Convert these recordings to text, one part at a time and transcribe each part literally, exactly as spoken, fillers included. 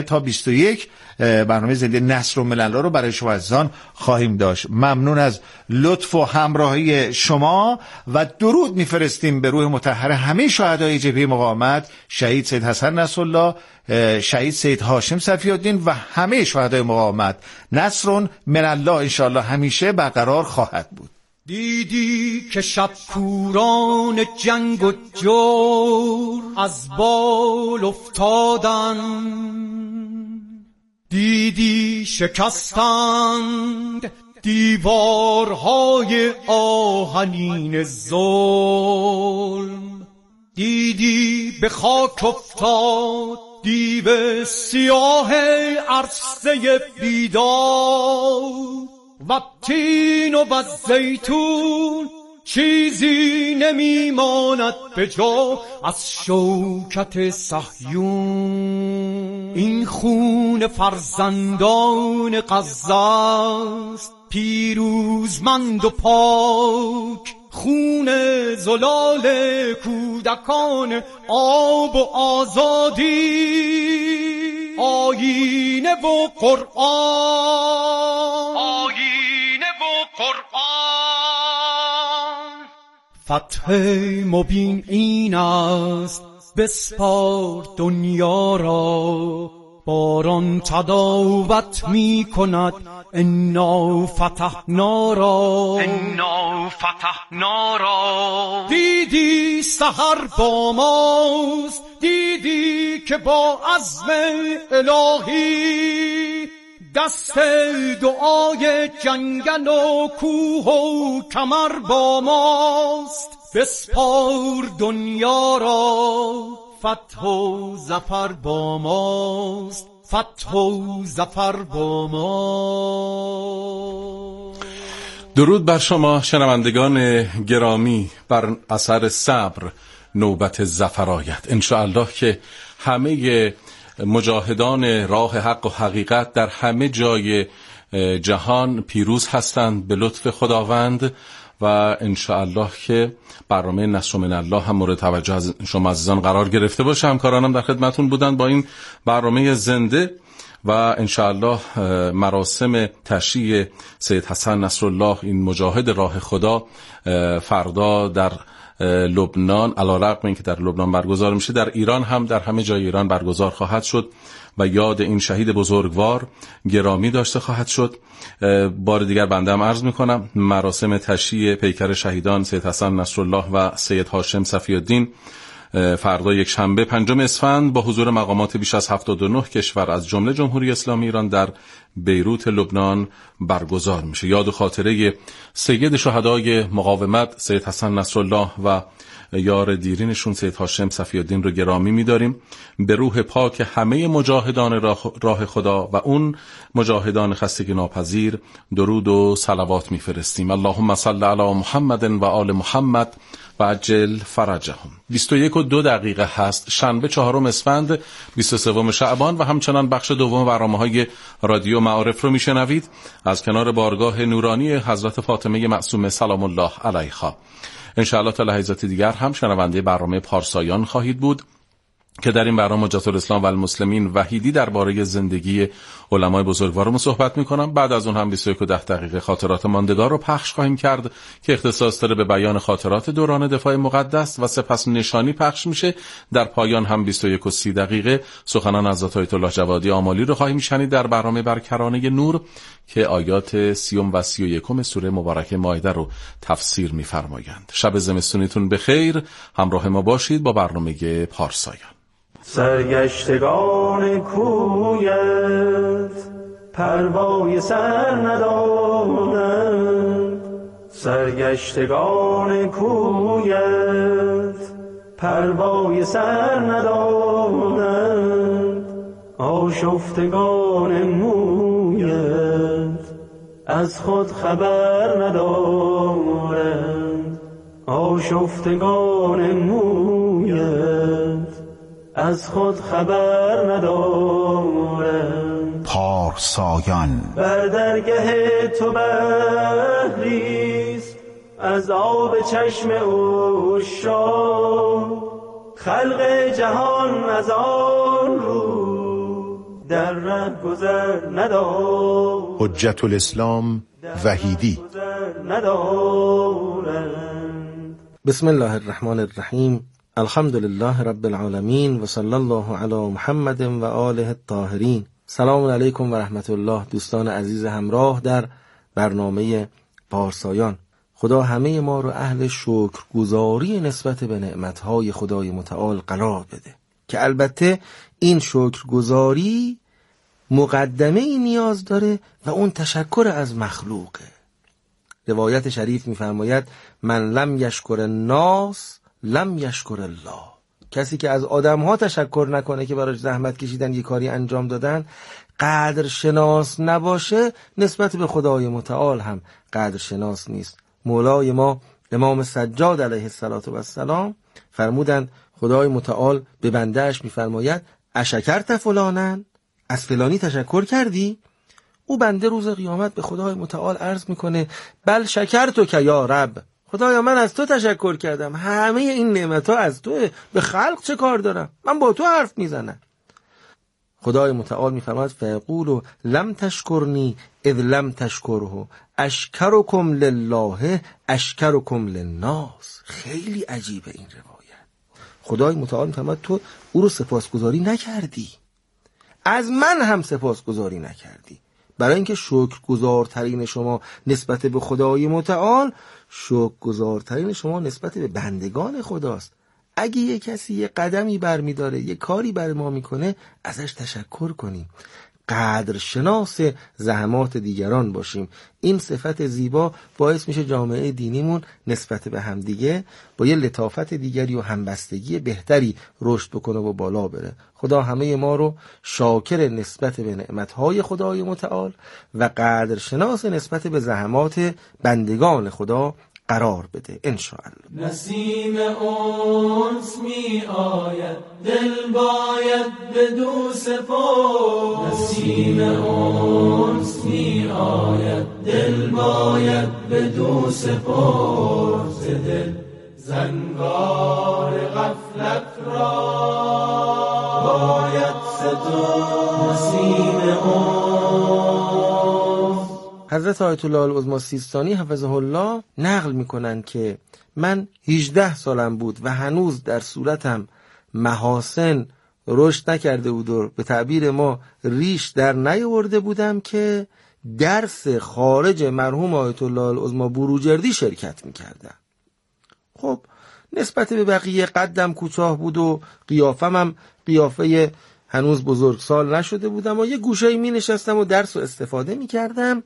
تا بیست و یک برنامه زنده نصر و مللا رو برای شما عزیزان خواهیم داشت. ممنون از لطف و همراهی شما و درود میفرستیم به روح مطهر همه شهدای جبهه مقاومت، شهید سید حسن نصرالله، شهید سید هاشم صفی الدین و همه شهدای مقاومت. نصر من الله انشاءالله همیشه برقرار خواهد بود. دیدی که شب کوران جنگ و جور از بال افتادن، دیدی شکستند دیوارهای آهنین ظلم، دیدی به خاک افتاد دیو سیاه عرصه بیدار، و تین و و زیتون چیزی نمیماند به جا از شوکت صهیون. این خون فرزندان غزه است پیروزمند و پاک، خون زلال کودکان آب و آزادی، آیینه و قرآن، آیینه و قرآن. فتح مبین این است بسپار دنیا را، باران تداوت می کند انا فتحنا را، انا فتحنا را. دیدی سحر با ماست، دیدی که با عزم الهی دست دعای جنگل و کوه و کمر با ماست. بسپار دنیا را، فتح و ظفر با ماست، فتح و ظفر با ما. درود بر شما شنوندگان گرامی. بر اثر صبر نوبت ظفر آید ان شاء الله که همه مجاهدان راه حق و حقیقت در همه جای جهان پیروز هستند به لطف خداوند و ان شاء الله که برنامه نصر من الله هم مورد توجه از شما عزیزان قرار گرفته باشه. همکارانم در خدمتون بودن با این برنامه زنده و ان شاء الله مراسم تشییع سید حسن نصرالله این مجاهد راه خدا فردا در لبنان، علیرغم اینکه در لبنان برگزار میشه، در ایران هم در همه جای ایران برگزار خواهد شد و یاد این شهید بزرگوار گرامی داشته خواهد شد. بار دیگر بنده هم عرض میکنم مراسم تشییع پیکر شهیدان سید حسن نصرالله و سید هاشم صفی الدین فردا یک شنبه پنجم اسفند با حضور مقامات بیش از هفتاد و نه کشور از جمله جمهوری اسلامی ایران در بیروت لبنان برگزار میشه. یاد و خاطره سید شهدای مقاومت سید حسن نصرالله و یار دیرینشون سید هاشم صفی الدین رو گرامی می‌داریم. به روح پاک همه مجاهدان راه خدا و اون مجاهدان خستگی ناپذیر درود و صلوات می‌فرستیم. اللهم صل علی محمد و آل محمد و عجل فرجهم. بیست و یک و دو دقیقه هست، شنبه چهارم اسفند بیست و سوم شعبان و همچنان بخش دوم برنامه‌های رادیو معارف رو میشنوید از کنار بارگاه نورانی حضرت فاطمه معصومه سلام الله علیها. انشاءالله تا لحظات دیگر هم شنونده برنامه پارسایان خواهید بود که در این برنامه حجت الاسلام و المسلمین وحیدی درباره زندگی علمای بزرگوارمون صحبت میکنم. بعد از اون هم بیست و یک و ده دقیقه خاطرات ماندگار رو پخش خواهیم کرد که اختصاص داره به بیان خاطرات دوران دفاع مقدس و سپس نشانی پخش میشه. در پایان هم بیست و یک و سی دقیقه سخنان حضرت آیت الله جوادی آمالی رو خواهیم شنید در برنامه برکرانه نور که آیات سیوم و سی و یکم سوره مبارکه مائده رو تفسیر میفرمایند. شب زمستونیتون بخیر، همراه ما باشید با برنامه پارسایان. سرگشتگان کویت پروای سر ندارند، سرگشتگان کویت پروای سر ندارند، آشفتگان مویت از خود خبر ندارند، آشفتگان مویت از خود خبر ندارند. پارسایان بر درگه تو بحریست از آب چشم عشاق، خلق جهان از آن رو در ره گذر ندارند. حجت الاسلام وحیدی. بسم الله الرحمن الرحیم. الحمد لله رب العالمین و صلی الله علی محمد و آله الطاهرین. سلام علیکم و رحمت الله دوستان عزیز همراه در برنامه پارسایان. خدا همه ما رو اهل شکرگزاری نسبت به نعمتهای خدای متعال قرار بده که البته این شکرگزاری مقدمه ای نیاز داره و اون تشکر از مخلوقه. روایت شریف می‌فرماید من لم یشکر الناس لم یشکر الله. کسی که از آدم‌ها تشکر نکنه که براش زحمت کشیدن یه کاری انجام دادن، قدر شناس نباشه، نسبت به خدای متعال هم قدر شناس نیست. مولای ما امام سجاد علیه السلام فرمودند خدای متعال به بندهش می‌فرماید اشکرت فلانن، از فلانی تشکر کردی؟ او بنده روز قیامت به خدای متعال عرض میکنه بل شکرتو که یا رب، خدایا من از تو تشکر کردم، همه این نعمت‌ها از توه، به خلق چه کار دارم؟ من با تو حرف میزنم. خدای متعال میفرماید فیقول لم تشکرنی اذ لم تشکره اشکرکم لله اشکرکم للناس. خیلی عجیبه این روایت. خدای متعال میفرماید تو او رو سپاسگزاری نکردی، از من هم سپاسگزاری نکردی. برای اینکه شکرگزارترین شما نسبت به خدای متعال شکرگزارترین شما نسبت به بندگان خداست. اگه یه کسی یه قدمی برمی داره، یه کاری بر ما میکنه، ازش تشکر کنیم، قدر شناس زحمات دیگران باشیم. این صفت زیبا باعث میشه جامعه دینیمون نسبت به همدیگه با یه لطافت دیگری و همبستگی بهتری رشد بکنه و بالا بره. خدا همه ما رو شاکر نسبت به نعمتهای خدای متعال و قدر شناس نسبت به زحمات بندگان خدا قرار بده انشاءالله. نسیم انس می آید دل باید بدو سپرد. نسیم انس می آید دل باید بدو سپرد. ز دل زنگار غفلت را باید سترد. نسیم انس. حضرت آیت الله العظمی سیستانی حفظه الله نقل میکنن که من هجده سالم بود و هنوز در صورتم محاسن رشد نکرده بود و به تعبیر ما ریش در نیاورده بودم که درس خارج مرحوم آیت الله العظمی بروجردی شرکت میکردم. خب نسبت به بقیه قدم کوتاه بود و قیافم هم قیافه هنوز بزرگسال نشده بودم و یه گوشه‌ای می نشستم و درس رو استفاده می کردم.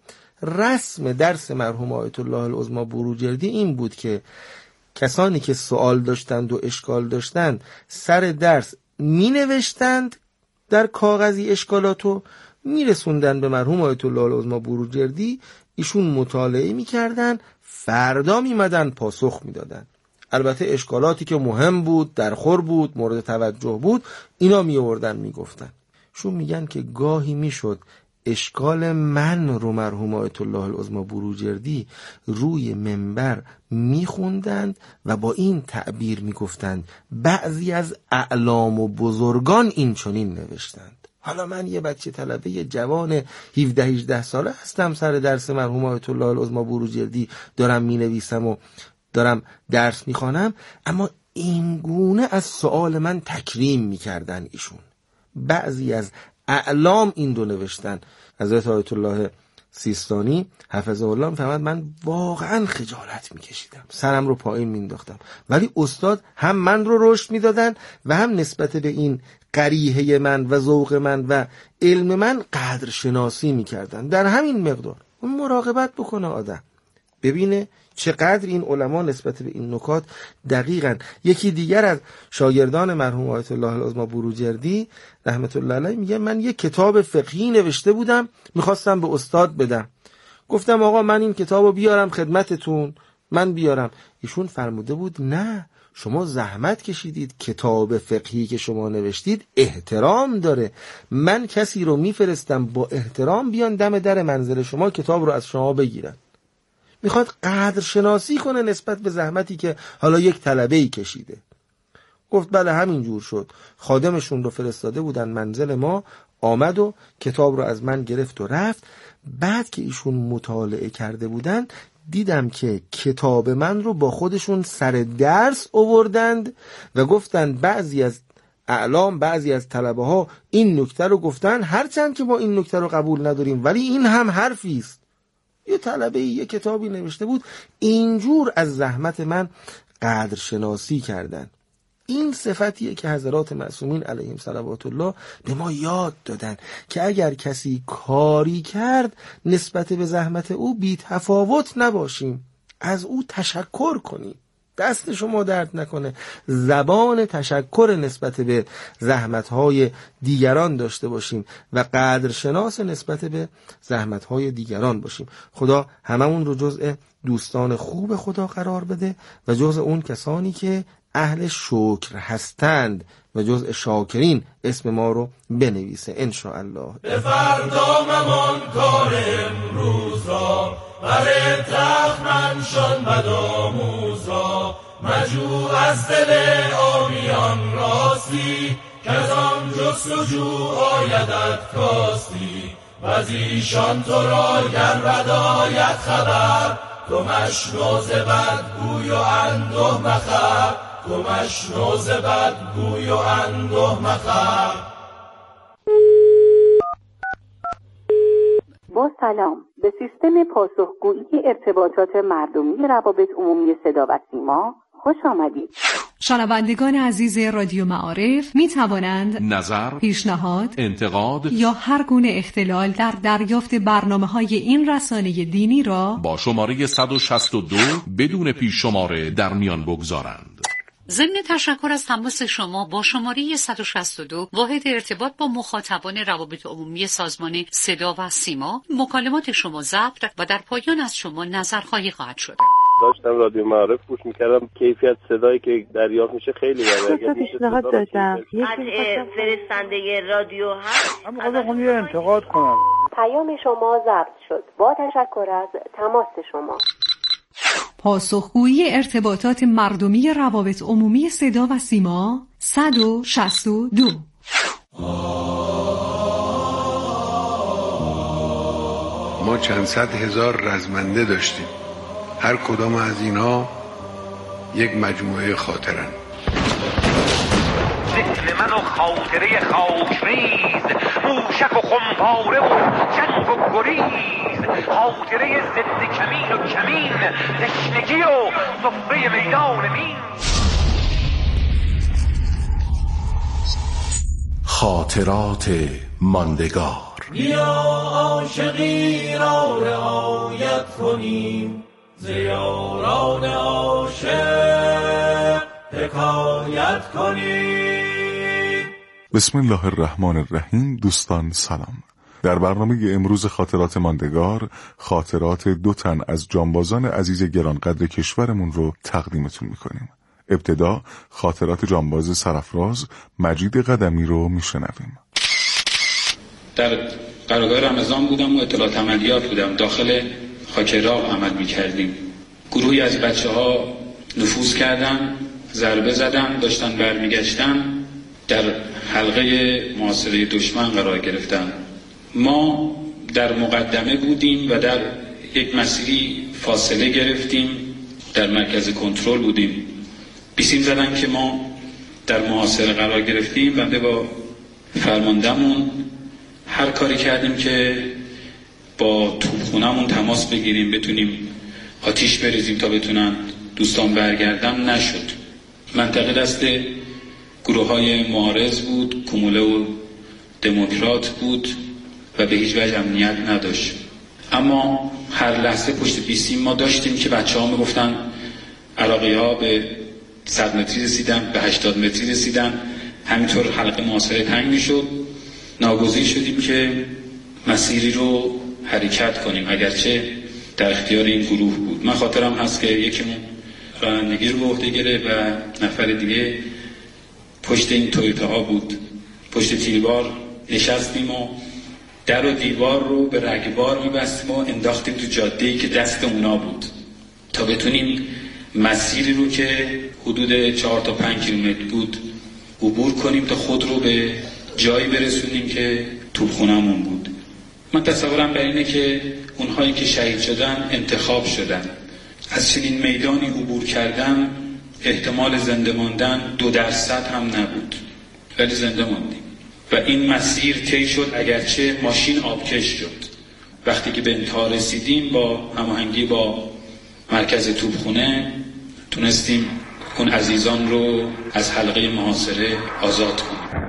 رسم درس مرحوم آیت الله العظمی بروجردی این بود که کسانی که سوال داشتند و اشکال داشتند سر درس می نوشتند در کاغذی اشکالاتو می رسوندن به مرحوم آیت الله العظمی بروجردی، ایشون مطالعه می کردن، فردا می مدن پاسخ می دادن. البته اشکالاتی که مهم بود، درخور بود، مورد توجه بود، اینا می آوردن می گفتن. شون میگن که گاهی می شد اشکال من رو مرحوم آیت الله العظمی بروجردی روی منبر می خوندند و با این تعبیر می گفتند بعضی از اعلام و بزرگان این چنین نوشتند. حالا من یه بچه طلبه جوان هفده هجده ساله هستم، سر درس مرحوم آیت الله العظمی بروجردی دارم می نویسم و دارم درس میخوانم، اما این گونه از سوال من تکریم میکردن ایشون. بعضی از اعلام این دو نوشتن. حضرت آیت الله سیستانی حفظه الله میفرماد من واقعا خجالت میکشیدم، سرم رو پایین مینداختم، ولی استاد هم من رو رشد میدادن و هم نسبت به این قریحه من و ذوق من و علم من قدر شناسی میکردن. در همین مقدار مراقبت بکنه آدم، ببینه چقدر این علما نسبت به این نکات دقیقاً. یکی دیگر از شاگردان مرحوم آیت الله العظمی بروجردی رحمت الله علیه میگه من یک کتاب فقهی نوشته بودم، میخواستم به استاد بدم، گفتم آقا من این کتابو بیارم خدمتتون، من بیارم. ایشون فرموده بود نه، شما زحمت کشیدید، کتاب فقهی که شما نوشتید احترام داره، من کسی رو میفرستم با احترام بیان دم در منزل شما کتاب رو از شما بگیرن. میخواد قدر شناسی کنه نسبت به زحمتی که حالا یک طلبه‌ای کشیده. گفت بله همین جور شد. خادمشون رو فرستاده بودن منزل ما، آمد و کتاب رو از من گرفت و رفت. بعد که ایشون مطالعه کرده بودن دیدم که کتاب من رو با خودشون سر درس آوردند و گفتند بعضی از اعلام، بعضی از طلبه ها این نکته رو گفتن، هرچند که ما این نکته رو قبول نداریم ولی این هم حرفی است. یه طلبه یه کتابی نوشته بود، اینجور از زحمت من قدرشناسی کردن. این صفتیه که حضرات معصومین علیهم صلوات الله به ما یاد دادن که اگر کسی کاری کرد نسبت به زحمت او بی تفاوت نباشیم، از او تشکر کنیم، دست شما درد نکنه، زبان تشکر نسبت به زحمتهای دیگران داشته باشیم و قدرشناس نسبت به زحمتهای دیگران باشیم. خدا هممون رو جزء دوستان خوب خدا قرار بده و جزء اون کسانی که اهل شکر هستند و جزء شاکرین اسم ما رو بنویسه انشاءالله. به فردا ممان کار امروز را، بر تخمن شان بدآموز را، مجو از دل آمیان راستی، که از آن جستجو آیدت کاستی، و از ایشان تو را گر بد آید خبر، تو مشنو ز بد گوی و انده مخر، تو مشنو ز بد گوی و انده مخر. با سلام، به سیستم پاسخگویی ارتباطات مردمی روابط عمومی صدا و سیما خوش آمدید. شنوندگان عزیز رادیو معارف می توانند نظر، پیشنهاد، انتقاد یا هر گونه اختلال در دریافت برنامه‌های این رسانه دینی را با شماره صد و شصت و دو بدون پیش شماره در میان بگذارند. ضمن تشکر از تماس شما با شماره صد و شصت و دو واحد ارتباط با مخاطبان روابط عمومی سازمان صدا و سیما، مکالمات شما ضبط و در پایان از شما نظرخواهی خواهد شد. داشتم رادیو معارف گوش میکردم، کیفیت صدایی که دریافت میشه خیلی بالا. اگه پیشنهاد داشتم از فرستنده رادیو هست، اما خواستم یه انتقاد کنم. پیام شما ضبط شد. با تشکر از تماس شما. پاسخگویی ارتباطات مردمی روابط عمومی صدا و سیما صد و شصت و دو. ما چند صد هزار رزمنده داشتیم، هر کدام از اینا یک مجموعه خاطرن. ذهن من و خاطره خاکریز، موشک و خمپاره و جنگ و گریز، خاطره ضد کمین و کمین، تشنگی و صفه میدان مین. خاطرات ماندگار. بیا عاشقی را رعایت کنیم، ز یاران عاشق حکایت کنیم. بسم الله الرحمن الرحیم. دوستان سلام. در برنامه امروز خاطرات ماندگار، خاطرات دو تن از جانبازان عزیز گرانقدر کشورمون رو تقدیمتون میکنیم. ابتدا خاطرات جانباز سرفراز مجید قدمی رو میشنویم. در قرارگاه رمضان بودم و اطلاعات عملیات بودم، داخل خاک راه عمل میکردیم. گروهی از بچه ها نفوذ کردن، ضربه زدن، داشتن برمیگشتن، در حلقه محاصره دشمن قرار گرفتن. ما در مقدمه بودیم و در یک مسیری فاصله گرفتیم، در مرکز کنترل بودیم. بیسیم زدن که ما در محاصره قرار گرفتیم. بنده با فرماندهمون هر کاری کردیم که با توپخونه‌مون تماس بگیریم، بتونیم آتیش بریزیم تا بتونن دوستان برگردن. نشد. منطقه دست گروه‌های معارض بود، کموله و دموکرات بود و به هیچ وجه امنیت نداشت. اما هر لحظه پشت بیستیم ما داشتیم که بچه ها میگفتن عراقی ها به صد متری رسیدن، به هشتاد متری رسیدن. همینطور حلقه محاصره تنگ میشد. ناگزیر شدیم که مسیری رو حرکت کنیم، اگرچه در اختیار این گروه بود. من خاطرم هست که یکیمون رانندگی رو به عهده گرفت و نفر دیگه پشت این تویوتا ها بود. پشت تیربار نشستیم و در و دیوار رو به رگبار میبستیم و انداختیم تو جاده‌ای که دست اونا بود تا بتونیم مسیری رو که حدود چهار تا پنج کیلومتر بود عبور کنیم تا خود رو به جایی برسونیم که توپخونه‌مون بود. من تصورم بر اینه که اونهایی که شهید شدن انتخاب شدن، از چنین میدانی عبور کردن، احتمال زنده ماندن دو درصد هم نبود، ولی زنده ماندیم و این مسیر طی شد، اگرچه ماشین آبکش شد. وقتی که به انتها رسیدیم با هماهنگی با مرکز توپخونه تونستیم اون عزیزان رو از حلقه محاصره آزاد کنیم.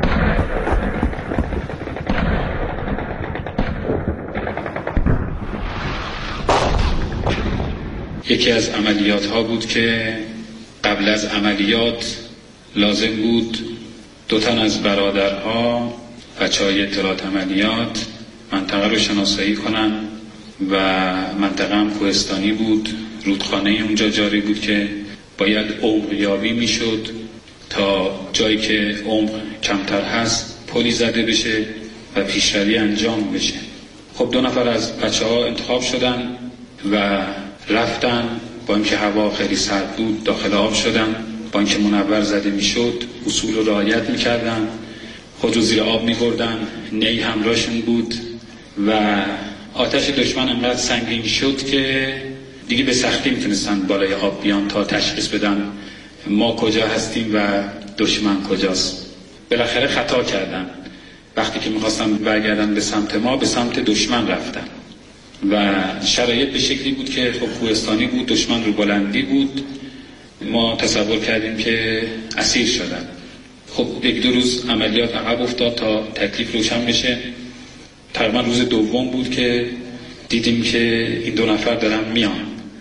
یکی از عملیات ها بود که قبل از عملیات لازم بود دو تن از برادرها بچه‌های اطلاعات عملیات منطقه رو شناسایی کنن و منطقه هم کوهستانی بود، رودخانه اونجا جاری بود که باید عمق یابی میشد تا جایی که عمق کمتر هست پلی زده بشه و پیشروی انجام بشه. خب دو نفر از بچه ها انتخاب شدن و رفتن، با اینکه هوا خیلی سرد بود داخل آب شدن، با اینکه منور زده میشد اصول رو رعایت میکردن، خود رو زیر آب میبردن، نی همراهشون بود و آتش دشمن انقدر سنگین شد که دیگه به سختی میتونستن بالای آب بیان تا تشخیص بدن ما کجا هستیم و دشمن کجاست. بالاخره خطا کردن، وقتی که میخواستن برگردن به سمت ما به سمت دشمن رفتن و شرایط به شکلی بود که خب کوهستانی بود، دشمن رو بلندی بود، ما تصور کردیم که اسیر شدن. خب یک دو روز عملیات عقب افتاد تا تکلیف روشن بشه. تقریبا روز دوم بود که دیدیم که این دو نفر دارن میان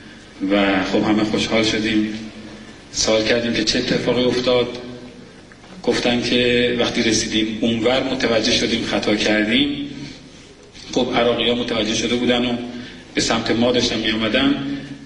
و خب همه خوشحال شدیم. سوال کردیم که چه اتفاقی افتاد. گفتن که وقتی رسیدیم اونور متوجه شدیم خطا کردیم. خب عراقی ها متوجه شده بودن و به سمت ما داشتن می آمدن.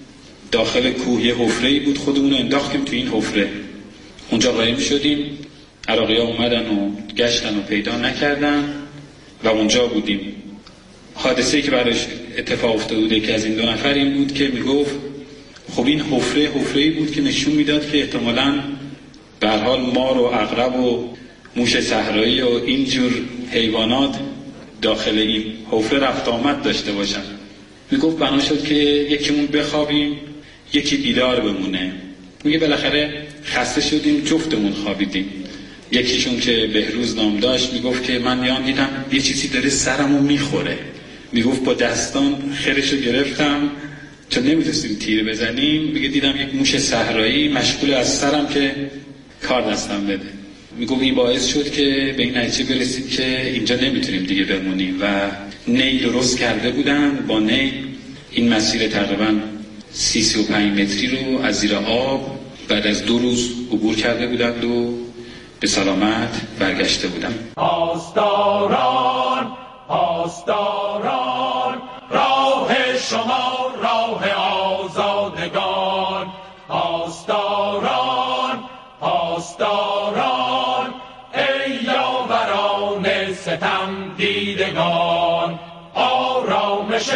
داخل کوه یه حفره‌ای بود، خودمون رو انداختیم تو این حفره، اونجا قایم شدیم. عراقی ها اومدن و گشتن و پیدا نکردن و اونجا بودیم. حادثه‌ای که براش اتفاق افتاده بود که از این دو نفر این بود که میگفت خب این حفره حفره‌ای بود که نشون میداد که احتمالاً به هر حال مار و عقرب و موش صحرایی و اینجور حیوانات داخل این حفره رفت آمد داشته باشن. میگفت بنا شد که یکیمون بخوابیم یکی بیدار بمونه. میگه بالاخره خسته شدیم جفتمون خوابیدیم. یکیشون که بهروز نام داشت میگفت که من یان دیدم یه چیزی داره سرمو میخوره. میگفت با دستان خرشو گرفتم چون نمیتونستیم تیر بزنیم. میگه دیدم یک موش صحرایی مشغول از سرم که کار دستم بده. میگفت این باعث شد که به این نتیجه برسید که اینجا نمیتونیم دیگه بمونیم و نی درست کرده بودن. با نی این مسیر تقریبا سی سی و پنج متری رو از زیر آب بعد از دو روز عبور کرده بودند و به سلامت برگشته بودند. پاسداران پاسداران راه شما راه آزادگان. پاسداران پاسداران ای یاوران ستم دیدگان. آرامش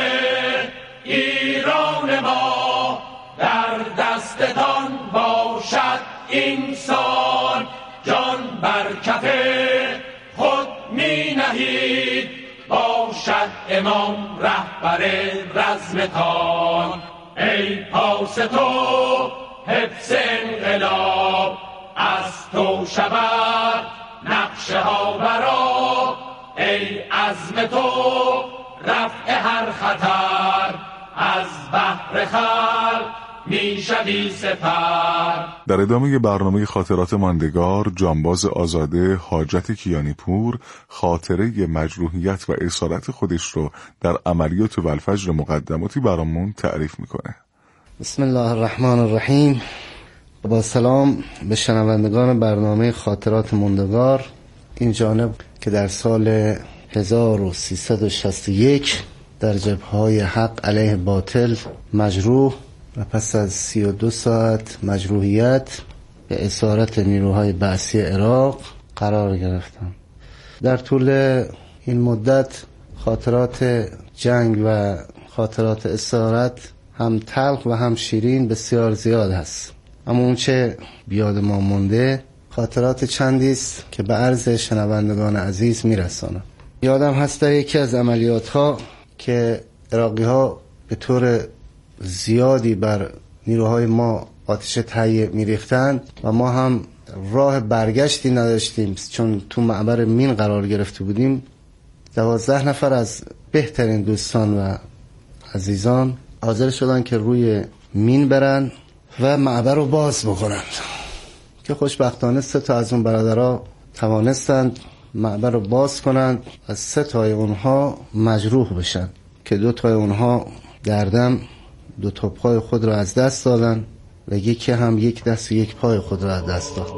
ایران ما در دستتان باشد اینسان. جان بر کف خود می نهید باشد امام رهبر رزمتان. ای پاس تو حفظ انقلاب از تو شود نقشه ها برا. ای عزم تو رفع هر خطر از بحر خلق می شوی سپر. در ادامه برنامه خاطرات ماندگار جانباز آزاده حاجت کیانی پور خاطره مجروحیت و اسارت خودش رو در عملیات والفجر مقدماتی برامون تعریف میکنه. بسم الله الرحمن الرحیم. با سلام به شنوندگان برنامه خاطرات ماندگار. این جانب که در سال هزار و سیصد و شصت و یک در جبهه‌های حق علیه باطل مجروح و پس از سی و دو ساعت مجروحیت به اسارت نیروهای بعثی عراق قرار گرفتم. در طول این مدت خاطرات جنگ و خاطرات اسارت هم تلخ و هم شیرین بسیار زیاد هست، اما اون چه بیاد ما مونده خاطرات چندی است که به عرض شنوندگان عزیز میرسانم. یادم هست در یکی از عملیات ها که عراقی ها به طور زیادی بر نیروهای ما آتش تهیه میریختند و ما هم راه برگشتی نداشتیم، چون تو معبر مین قرار گرفته بودیم. دوازده نفر از بهترین دوستان و عزیزان حاضر شدن که روی مین برن و معبر رو باز بکنن که خوشبختانه سه تا از اون برادرها توانستند معبر رو باز کنند و سه تای اونها مجروح بشن که دو تای اونها دردم دو تا پای خود را از دست دادن و یکی هم یک دست و یک پای خود را از دست داد.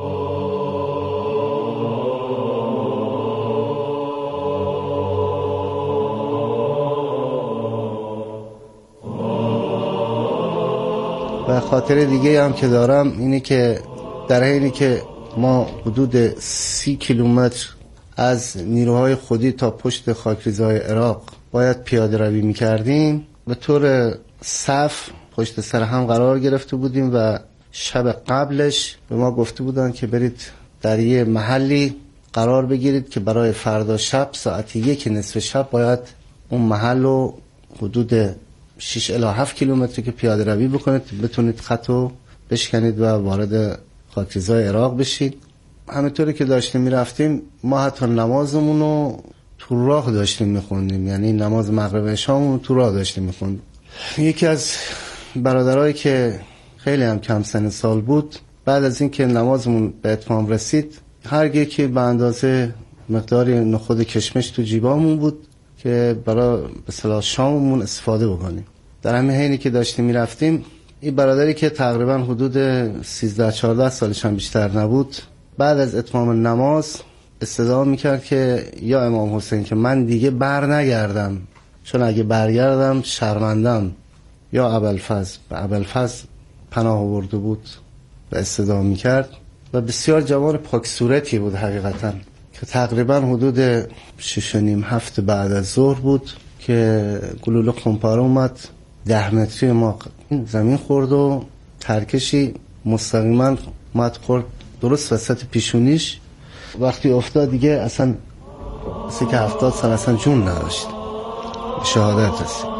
و خاطره دیگه هم که دارم اینه که در حینی که ما حدود سی کیلومتر از نیروهای خودی تا پشت خاکریزهای عراق باید پیاده روی میکردیم، به طور صف پشت سر هم قرار گرفته بودیم و شب قبلش به ما گفته بودن که برید در یه محلی قرار بگیرید که برای فردا شب ساعت یک نصف شب باید اون محل رو حدود شش الی هفت کیلومتری که پیاده روی بکنید بتونید خطو بشکنید و وارد خاکریزهای عراق بشید. همینطوری که داشتیم میرفتیم ما حتی نمازمون رو تو راه داشتیم میخوندیم، یعنی نماز مغرب عشامون تو راه داشتیم میخوندیم. یکی از برادرایی که خیلی هم کم سن سال بود، بعد از اینکه نمازمون به اتمام رسید، هر یکی به اندازه مقداری نخود کشمش تو جیبامون بود که برای به اصطلاح شاممون استفاده بکنیم. در همین حینی که داشتیم میرفتیم، این برادری که تقریبا حدود سیزده چهارده سالش هم بیشتر نبود، بعد از اتمام نماز استدعا میکرد که یا امام حسین که من دیگه بر نگردم، چون اگه برگردم شرمندم، یا ابوالفضل. به ابوالفضل پناه آورده بود و استدعا میکرد و بسیار جوان پاک صورتی بود حقیقتا، که تقریبا حدود شش و نیم هفت بعد از ظهر بود که گلوله خونپاره اومد ده متری ما این زمین خورد و ترکشی مستقیما اومد خورد درست وسط پیشونیش. وقتی افتاد دیگه اصلا سی که هفتاد سال اصلا جون نداشت، شهادت رسید.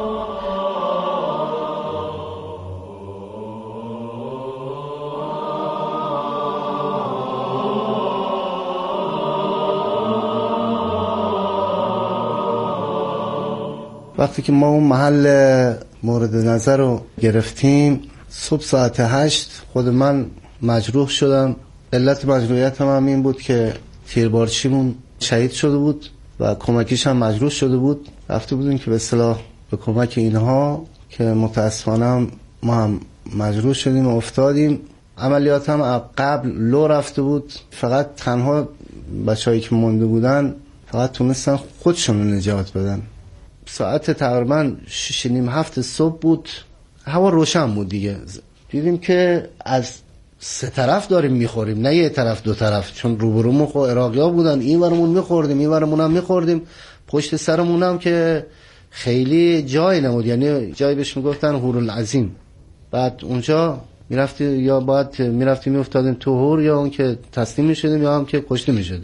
وقتی که ما اون محل مورد نظر رو گرفتیم، صبح ساعت هشت خود من مجروح شدم. علت مجروحیت هم, هم این بود که تیربارچیمون شهید شده بود و کمکیش هم مجروح شده بود. رفته بودیم که به اصطلاح به کمک اینها که متاسفانه ما هم مجروح شدیم و افتادیم. عملیات هم قبل لو رفته بود، فقط تنها بچه‌هایی که مونده بودن فقط تونستن خودشون رو نجات بدن. ساعت تقریبا شش نیم هفت صبح بود، هوا روشن بود دیگه. دیدیم که از سه طرف داریم میخوریم، نه یه طرف دو طرف، چون روبرومون خو عراقی‌ها بودن، این ورمون میخوردیم این ورمون هم میخوردیم، پشت سرمون هم که خیلی جای نمود، یعنی جایی بهش میگفتن هورالعظیم. بعد اونجا میرفتی یا بعد میرفتیم میافتادیم تو هور، یا اون که تسلیم میشدیم یا هم که کشته میشدیم.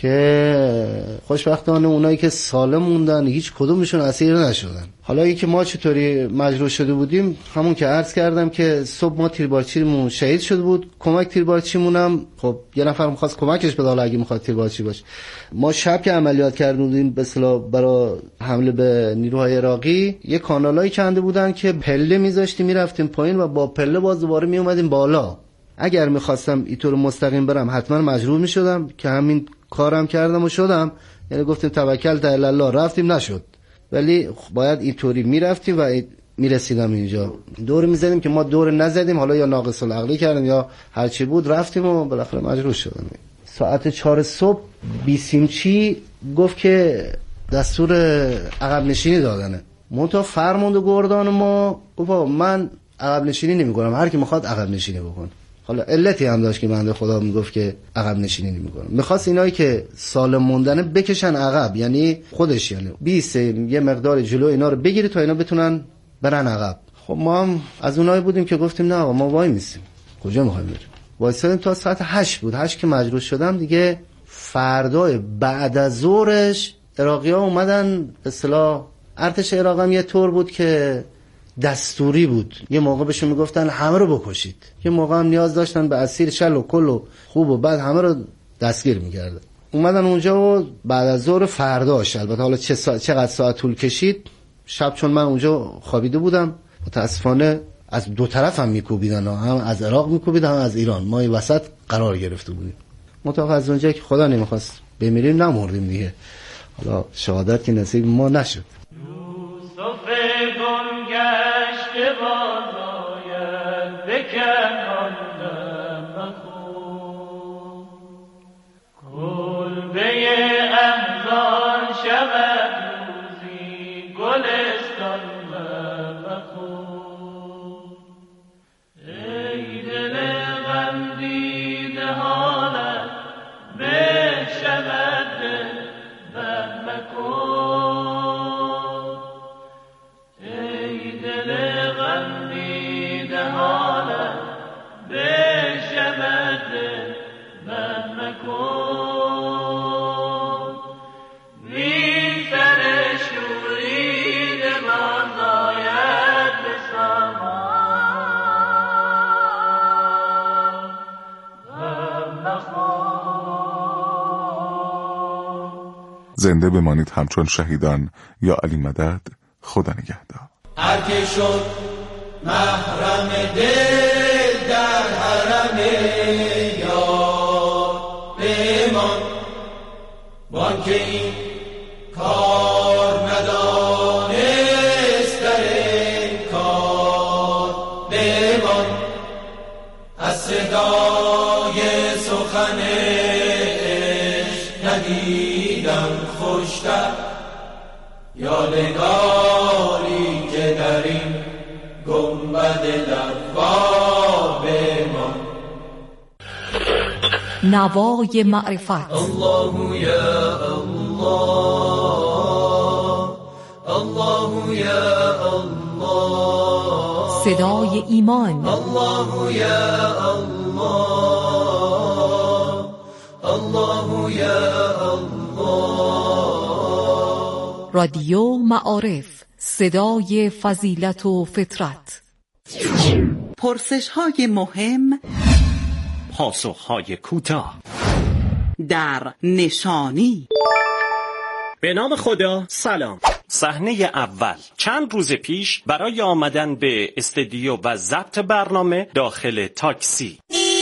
که خوشبختانه اونایی که سالم موندن هیچ کدومشون اسیر نشدن. حالا اینکه ما چطوری مجروح شده بودیم، همون که عرض کردم که صبح ما تیربارچیمون شهید شده بود، کمک تیربارچیمون هم خب یه نفر می‌خواست کمکش بده، حالا اگه می‌خواد تیربارچی باشه. ما شب که عملیات کردیم به اصطلاح برای حمله به نیروهای عراقی، یه کانالایی کنده بودن که پله می‌ذاشتیم میرفتیم پایین و با پله باز دوباره میومدیم بالا. اگر می‌خواستم اینطور مستقیم برم حتما مجروح می‌شدم که همین کارم کردم و شدم، یعنی گفتیم توکل الی الله، رفتیم نشد، ولی باید اینطوری میرفتیم و میرسیدم اینجا. دور میزدیم که ما دور نزدیم، حالا یا ناقص العقلی کردیم یا هر چی بود، رفتیم و بالاخره مجروح شدم. ساعت چهار صبح بیسیمچی گفت که دستور عقب نشینی دادنه. منتها فرماند گردان ما گفت من عقب نشینی نمیکنم، هر کی میخواد عقب نشینی بکنه. حالا علتی هم داشت که بنده خدا میگفت که عقب نشینی نمیکنه، میخواست اینایی که سالم موندنه بکشن عقب، یعنی خودش یعنی بیست یه مقدار جلو اینا رو بگیری تا اینا بتونن برن عقب. خب ما هم از اونایی بودیم که گفتیم نه آقا ما وای میسیم، کجا میخوایم بریم. وایسادیم تا ساعت هشت بود. هشت که مجروح شدم دیگه، فردای بعد از ظهرش عراقی ها اومدن، به اصطلاح ارتش عراق هم یه طور بود که دستوری بود. یه موقع بهشون میگفتن همه رو بکشید، یه موقع هم نیاز داشتن به اسیر شل و کل و خوب و بعد همه رو دستگیر میکردن. اومدن اونجا و بعد از ظهر فرداش، البته حالا چه سا... چقدر ساعت طول کشید، شب چون من اونجا خوابیده بودم، متاسفانه از دو طرف هم میکوبیدن، هم از عراق میکوبیدن هم از ایران. ما این وسط قرار گرفته بودیم. متأخر از اونجا که خدا نمیخواست بمیریم نمردیم دیگه، حالا شهادت که نصیب ما نشد. یوسف گم گشته باز آید به کنعان مخور، کلبه احزان شود روزی گلستان مخور. ای دل غم دیده حالت بشود بد مکن، ای دل غم دیده حالت بشود بد مکن. بی سر شورید باز آید به سامان غم مخور. زنده بمانید همچون شهیدان. یا علی مدد. خدا نگهدار. هر که شد محرم دل در حرم یار بمان، بانکه این کار ندانست در این کار بمان. از صدای سخن عشق ندیدم خوشتر، یادگاری که در این گنبد لب‌ها بمان. نوای معرفت. الله یا الله، الله یا الله. صدای ایمان. الله یا الله، الله یا الله. رادیو معارف، صدای فضیلت و فطرت. پرسش های مهم، پاسخ های کوتاه، در نشانی. به نام خدا. سلام. صحنه اول. چند روز پیش برای آمدن به استودیو و ضبط برنامه داخل تاکسی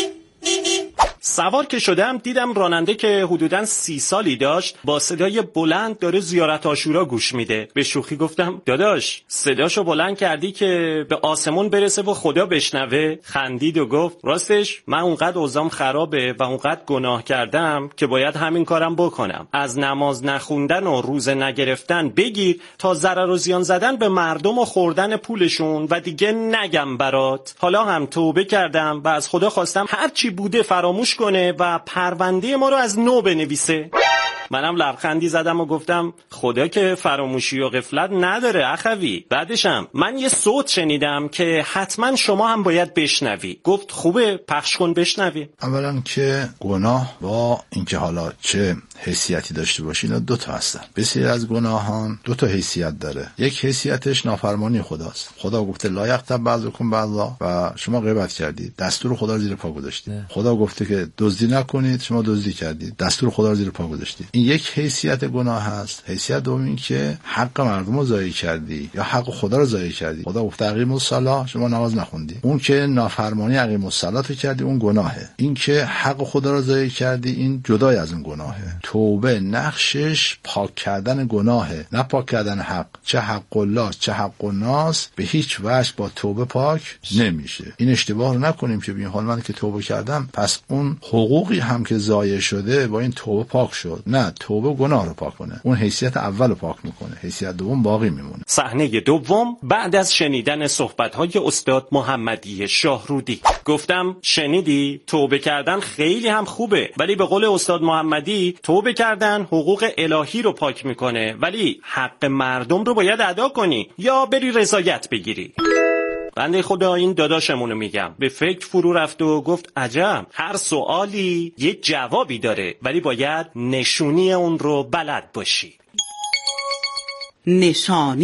سوار که شدم، دیدم راننده که حدوداً سی سالی داشت با صدای بلند داره زیارت عاشورا گوش میده. به شوخی گفتم داداش صداشو بلند کردی که به آسمون برسه و خدا بشنوه؟ خندید و گفت راستش من اونقدر اوضاعم خرابه و اونقدر گناه کردم که باید همین کارم بکنم. از نماز نخوندن و روزه نگرفتن بگیر تا ضرر و زیان زدن به مردم و خوردن پولشون و دیگه نگم برات. حالا هم توبه کردم و از خدا خواستم هر چی بوده فراموش کنه و پرونده ما رو از نو بنویسه. منم لبخندی زدم و گفتم خدا که فراموشی و غفلت نداره اخوی. بعدشم من یه صوت شنیدم که حتما شما هم باید بشنوی. گفت خوبه پخش کن بشنوی. اولا که گناه با اینکه حالا چه حیثیتی داشته باشه اینا دو تا هستن. بسیار از گناهان دو تا حیثیت داره. یک حیثیتش نافرمانی خداست. خدا گفته لا یغتب بعضکم بعضا و شما غیبت کردید، دستور خدا رو زیر پا گذاشتید. خدا گفته که دزدی نکنید، شما دزدی کردید، دستور خدا رو زیر پا گذاشتید. این یک حیثیت گناه هست. حیثیت دوم این که حق مردم رو ضایع کردی یا حق خدا رو ضایع کردی. خدا گفته اقیموا الصلاة، شما نماز نخوندی. اون که نافرمانی اقیموا الصلاة کردی اون گناهه. این که حق خدا رو ضایع کردی این جدای از اون گناهه. توبه نقشش پاک کردن گناهه، نه پاک کردن حق. چه حق الله چه حق الناس به هیچ وجه با توبه پاک نمیشه. این اشتباه رو نکنیم که ببین حال من که توبه کردم پس اون حقوقی هم که ضایع شده با این توبه پاک شد. نه، توبه گناه رو پاک کنه. اون حیثیت اول رو پاک میکنه، حیثیت دوم باقی میمونه. صحنه دوم. بعد از شنیدن صحبت‌های استاد محمدی شاهرودی گفتم شنیدی توبه کردن خیلی هم خوبه، ولی به قول استاد محمدی توبه کردن حقوق الهی رو پاک میکنه، ولی حق مردم رو باید ادا کنی یا بری رضایت بگیری. بنده خدا این داداشمونو میگم به فکر فرو رفت و گفت عجب، هر سوالی یه جوابی داره ولی باید نشونی اون رو بلد باشی. نشانی